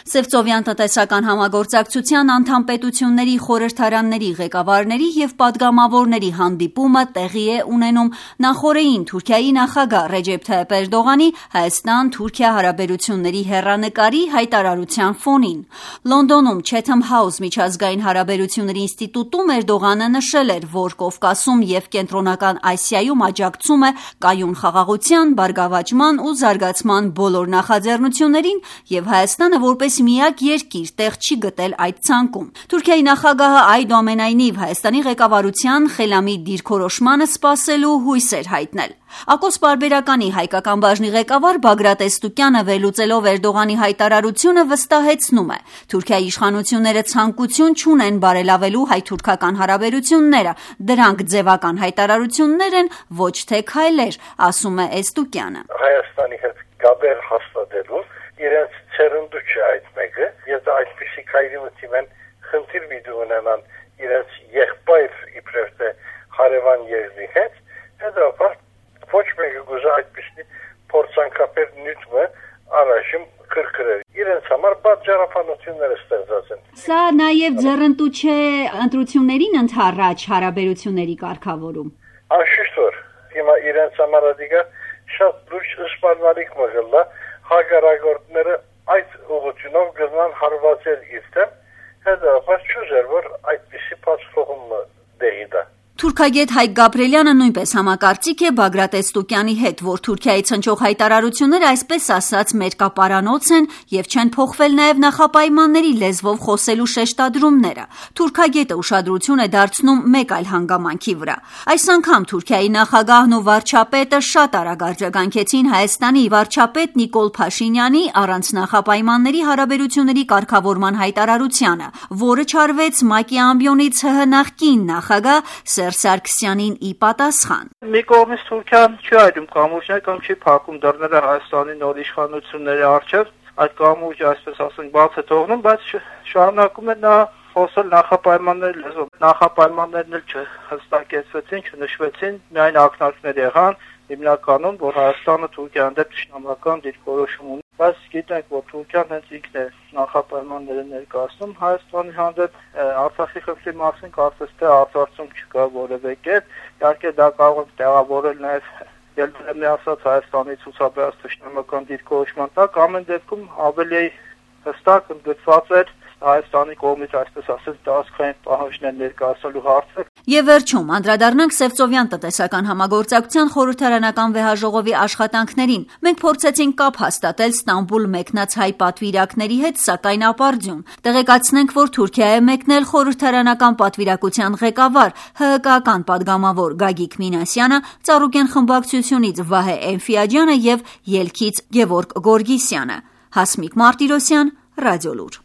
Սևծովյան տնտեսական համագործակցության անդամ պետությունների խորհրդարանների ղեկավարների և պատգամավորների հանդիպումը տեղի է ունենում նախօրեին Թուրքիայի նախագահ Ռեջեփ Թայիփ Էրդողանի Հայաստան-Թուրքիա հարաբերությունների հեռանկարի հայտարարության ֆոնին։ Լոնդոնում Chatham House միջազգային հարաբերությունների ինստիտուտում Էրդողանը նշել էր, որ Կովկասում և Կենտրոնական Ասիայում աջակցում է կայուն խաղաղության, բարգավաճման ու զարգացման բոլոր նախաձեռնություններին և Հայաստանը որպես միակ երկիր տեղ չի գտել այդ ցանկում։ Թուրքիայի նախագահը այդուամենայնիվ Հայաստանի ղեկավարության խելամիտ դիրքորոշմանը սպասելու հույս էր հայտնել։ Ակոս պարբերականի հայկական բաժնի ղեկավար Բագրատ Էստուկյանը վերլուծելով Էրդողանի հայտարարությունը վստահեցնում է. Թուրքիայի իշխանությունները ցանկություն չունեն բարելավելու հայ-թուրքական հարաբերությունները, դրանք ձևական հայտարարություններ են, ոչ թե քայլեր, ասում է Էստուկյանը։ Հայաստանի հետ գաբեր հաստատելու իրենց ցերնդու չէ այդ մեկը, եթե այդպիսի քայլի մտիմ են խնդիր մի ունենան իրենց եղբայր իբրև թե հարևան երկրի հետ, հետո ոչ մեկը գուզա այդպիսի փորձանքապեր նյութը առաջին քրքրել։ Իրենց համար պատճառաբանությունները ստեղծած են։ Սա նաև ձեռնտու չէ ընտրություններին ընդառաջ հարաբերությունների կարգավորում։ Անշուշտ որ հիմա իրենց համար ադիգա շատ լուրջ սպառնալիք մղելա հագարագործները այդ ուղղությունով գնան հարվածել իրտեմ, հետո չուզեր որ այդպիսի փաստփոխում դեղի դա։ Թուրքագետ Հայկ Գաբրելյանը նույնպես համակարծիք է Բագրատ Էստուկյանի հետ, որ Թուրքիայից հնչող հայտարարությունները այսպես ասած մերկապարանոց են և չեն փոխվել նաև նախապայմանների լեզվով խոսելու շեշտադրումները։ Թուրքագետը ուշադրություն է դարձնում մեկ այլ հանգամանքի վրա։ Այս անգամ Թուրքիայի նախագահն ու վարչապետը շատ արագ արձագանքեցին Հայաստանի վարչապետ Նիկոլ Փաշինյանի առանց նախապայմանների հարաբերությունների կարգավորման հայտարարությանը, որը չարվեց ՄԱԿ-ի ամբիոնից ՀՀ նախկին նախագահ Սերժ Սարգսյանին ի պատասխան։ Մի կողմից Թուրքիան չի այդում կամուրջներ կամ չի փակում դռները Հայաստանի նոր իշխանությունների առջև, այդ կամուրջը այսպես ասենք բաց է թողնում, բայց շարունակում է նա խոսել նախապայմանների լեզվով։ Նախապայմաններն էլ չհստակեցվեցին, չնշվեցին, միայն ակնարկներ եղան, հիմնականում որ Հայաստանը Թուրքիան դեպ ճշնամական դիրքորոշում ունի, բայց գիտենք որ Թուրքիան հենց ինքն է նախապայմանները ներկայացնում Հայաստանի հանդեպ, Արցախի խնդրի մասին կարծես թե արձարծում չկա որևէ կերպ, իհարկե դա կարող է տեղավորել նաև ելնի ասած Հայաստանի ցուցաբերած ճշնամական դիրքորոշման տակ, ամեն դեպքում ավելի հստակ ընդգծված էր Հայաստանի կողմից այսպես ասած տարածքային պահանջներ ներկայացնելու հարցը։ Եվ վերջում անդրադառնանք Սևծովյան տնտեսական համագործակցության խորհրդարանական վեհաժողովի աշխատանքներին։ Մենք փորձեցինք կապ հաստատել Ստամբուլ մեկնած հայ պատվիրակների հետ, սակայն ապարդյուն։ Տեղեկացնենք, որ Թուրքիա է մեկնել խորհրդարանական պատվիրակության ղեկավար ՀՀԿ-ական падգամավոր Գագիկ Մինասյանը, Ծառուկեն խմբակցությունից Վահե Էնֆիաջյանը և Ելքից Գևորգ Գորգիսյանը։ Հասմիկ Մարտիրոսյան, Ռադիոլուր։